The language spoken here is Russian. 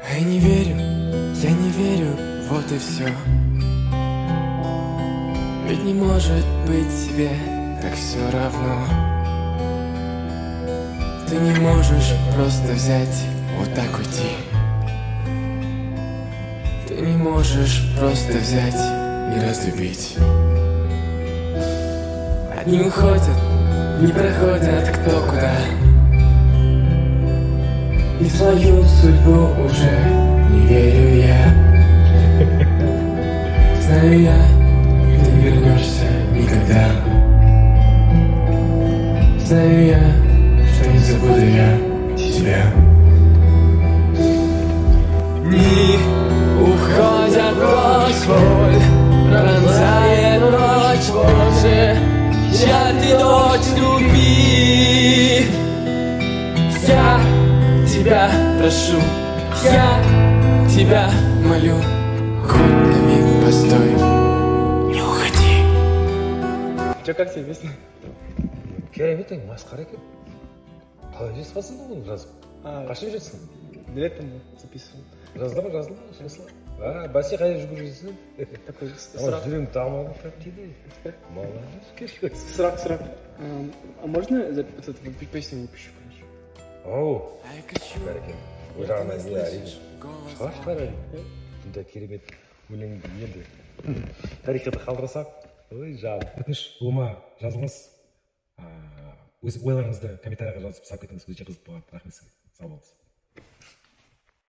Я не верю, вот и все. Ведь не может быть тебе так все равно. Ты не можешь просто взять вот так уйти. Ты не можешь просто взять и разлюбить. Одни уходят, не проходят кто куда. И в свою судьбу уже не верю я. Знаю я, ты не вернешься никогда. Знаю я, что не забуду я тебя. Дни уходят прочь, боль пронзает ночь, Боже, чья ты дочь, люби. Я тебя прошу, я тебя молю, хоть на миг постой, не уходи. Че, как тебе песня? Керемет ең, масқара екен. Қалай жазып қалсың ба bunu жазып? Қашан жазсың? Летом записывал. Жазылды ма? Бәсе қайда жүгіріп жүрсің? Такой Жүрегім тамағым тап дейді. Молодец. срак. А можно песню выпущу, конечно? Оу, бәрекелді. Ол жағынан не әрине. Шығар әрине. Бұндай керемет өлеңді енді тарихта қалдырсақ, ой жан. өтініш болма жазыңыз, өз ойларыңызды комментарийға жазып салып кетіңіз, өте қызық болады. Рахмет сізге, сау болыңыз.